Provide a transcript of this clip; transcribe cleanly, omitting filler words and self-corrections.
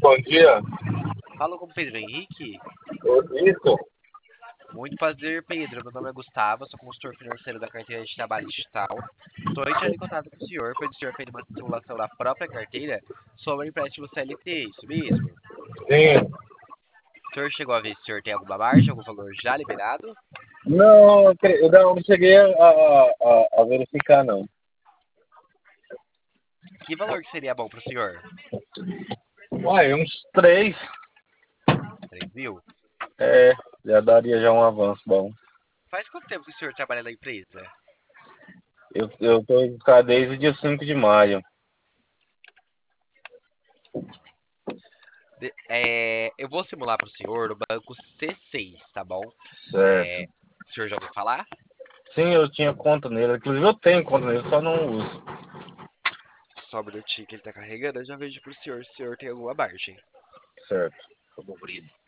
Bom dia. Falo com Pedro Henrique. Isso. Muito prazer, Pedro. Meu nome é Gustavo, sou consultor financeiro da carteira de trabalho digital. Estou entrando em contato com o senhor, pois o senhor fez uma simulação da própria carteira sobre empréstimo CLT, isso mesmo? Sim. O senhor chegou a ver se o senhor tem alguma margem, algum valor já liberado? Não, eu não cheguei a verificar, não. Que valor que seria bom para o senhor? Uai, uns 3. 3 mil? É, já daria já um avanço bom. Faz quanto tempo que o senhor trabalha na empresa? Eu tô cá desde o dia 5 de maio. Eu vou simular para o senhor no banco C6, tá bom? Certo. O senhor já ouviu falar? Sim, eu tinha conta nele. Inclusive eu tenho conta nele, só não uso. Só um minutinho que ele está carregando, eu já vejo para o senhor se o senhor tem alguma margem. Certo. Obrigado.